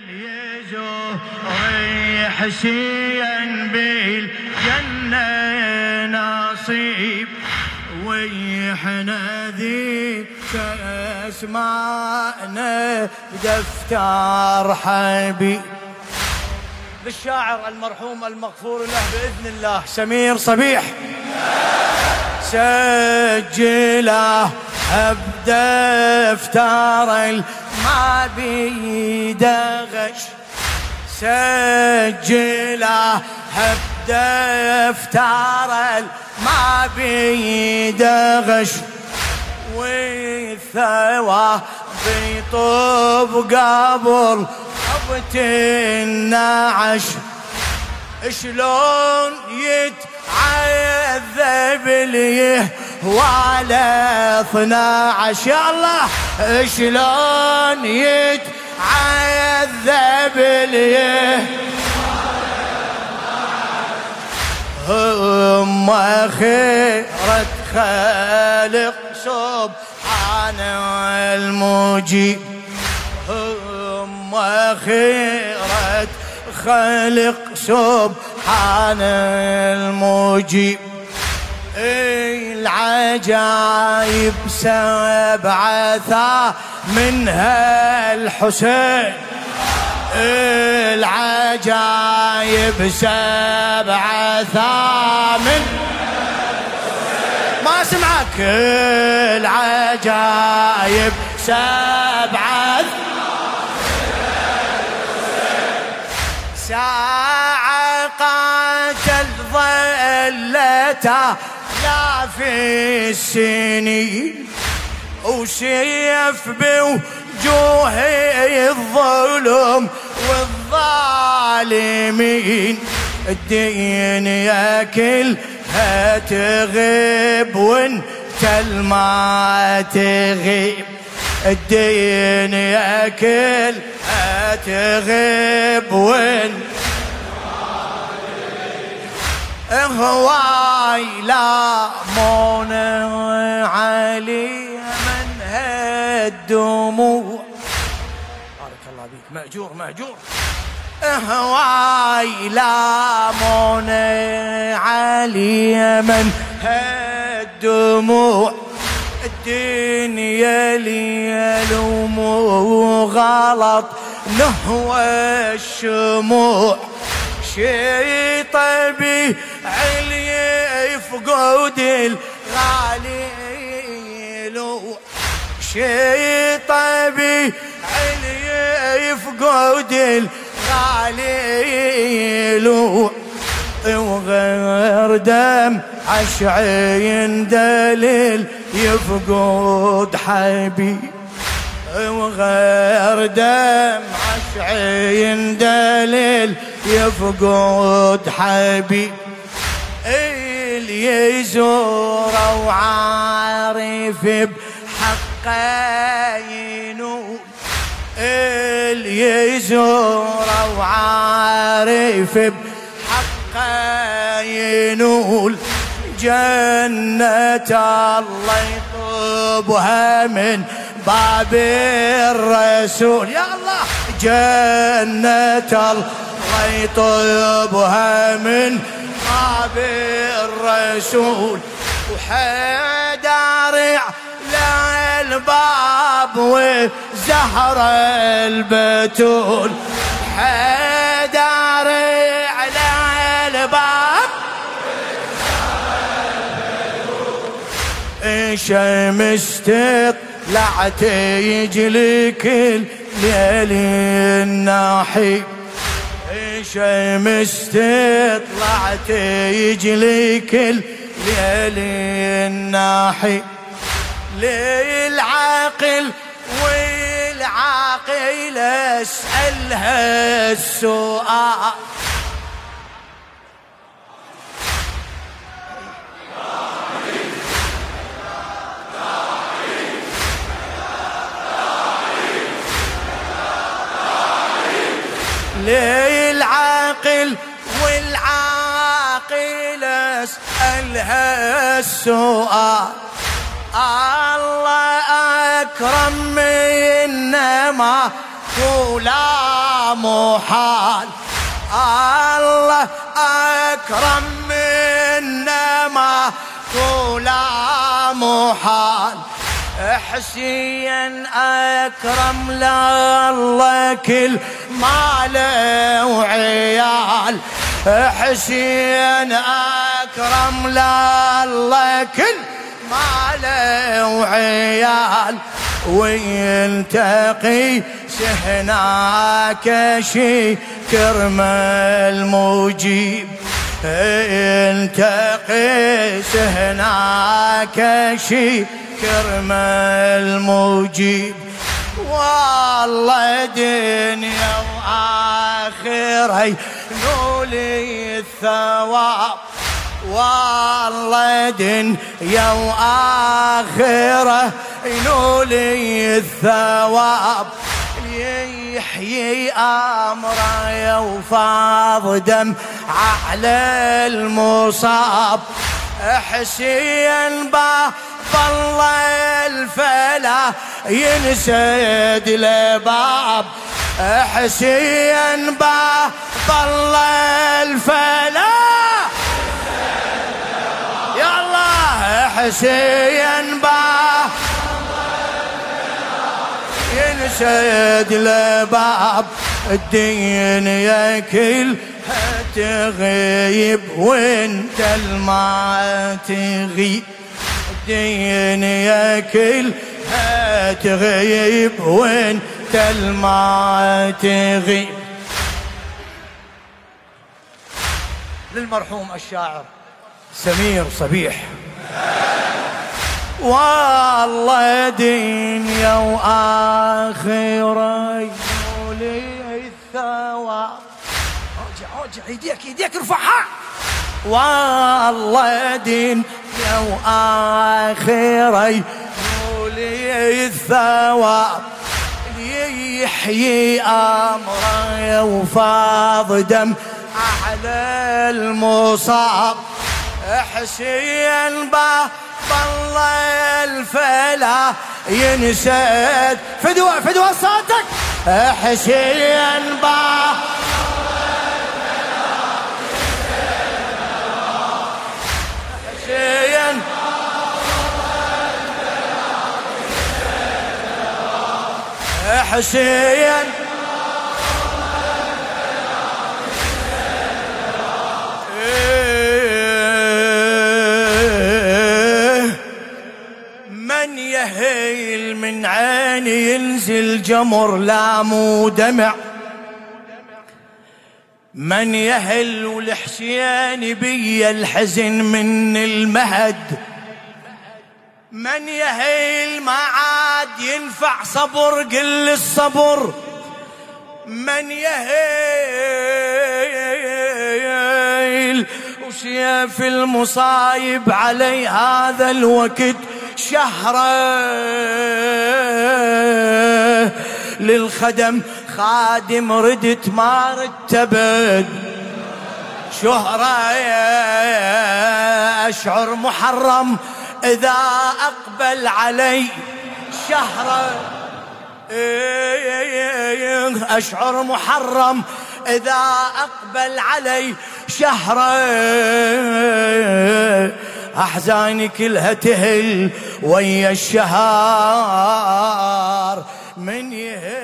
يزور حسين بالجنة نصيب، ويحنا ذي اسمعنا دفتر حبيب. للشاعر المرحوم المغفور له بإذن الله سمير صبيح، سجله بدفتر ما بيدغش، سجله بدفتر ما بيدغش، والثوى بيطوب قبل خبط النعش. شلون يتعذب ليه وعلى 12 يا الله، شلون يتعذب ليه هم خيرة خالق سبحانه المجيب، هم خيرة خالق سبحانه المجيب. العجايب 7 منها الحسين، العجايب 7 ما سمعك، العجايب 7 ساعة قاتل ظلته لا في السنين، وسيف بوجوه الظلم والظالمين. الدين ياكلها تغيب وانت ما تغيب، الدين ياكلها تغيب وانت هواي لا مون علي من هالدموع. بارك الله بيك، مأجور مأجور. هواي لا مون علي من هالدموع، الدنيا لي لومو غلط نهوى الشموع. شي طبي علي يفقد الغالي لو، شي طبي علي يفقد الغالي لو، وغير دم عشعين دليل يفقد حبيب، وغير دم عشعين دليل يفقد حبيب. اللي يزوره وعارف بحقه ينول، اللي يزوره وعارف بحقه ينول. جنة الله يطلبها من باب الرسول يا الله، جنة الله يطلبها من باب الرسول. وحيدر على الباب وزهرة البتول، حيدر على الباب شمس تطلع تيجي كل ليل الناحي، شمس تطلع تيجي كل ليل الناحي. للعاقل والعاقل اسألها السؤال، للعاقل والعاقل اسألها السؤال. الله أكرم إنما ولا محال. الله أكرم منا ما ولا محال. حسين أكرم لله كل ماله وعيال. حسين أكرم لله كل ماله وعيال. ويلتقي هناك شكر المجيب. يلتقي هناك شكر المجيب. والله دنيا وآخرة نولي الثواب. والله دنيا وآخرة نولي الثواب. يحيي أمره وفاض دم على المصاب. حسين باب الله الفلا ينسد الباب. حسين باب الله الفلا يا الله. حسين باب ينسد الباب. الدين يا كلها تغيب وانت الما تغيب. الدين يا كلها تغيب وانت الما تغيب. للمرحوم الشاعر سمير صبيح. والله دنيا وآخرة يولي الثواب. ارجع ايديك ارفعها. والله دنيا وآخرة يولي الثواب. يحيي أمره وفاض دم على المصاب. حسين باب الله الفلا ينسد. فدوى صوتك. حسين باب حسين حسين من يهيل من عيني ينزل جمر لا مو دمع. من يهل والحسين بي الحزن من المهد. من يهيل ما عاد ينفع صبر قل الصبر. من يهيل وسيف المصايب علي هذا الوقت شهره. للخدم خادم ردت ما رتبت شهرة. أشعر محرم إذا أقبل علي شهرة. أشعر محرم إذا أقبل علي شهرة. أحزاني كلها تهل ويا الشهر من يهل.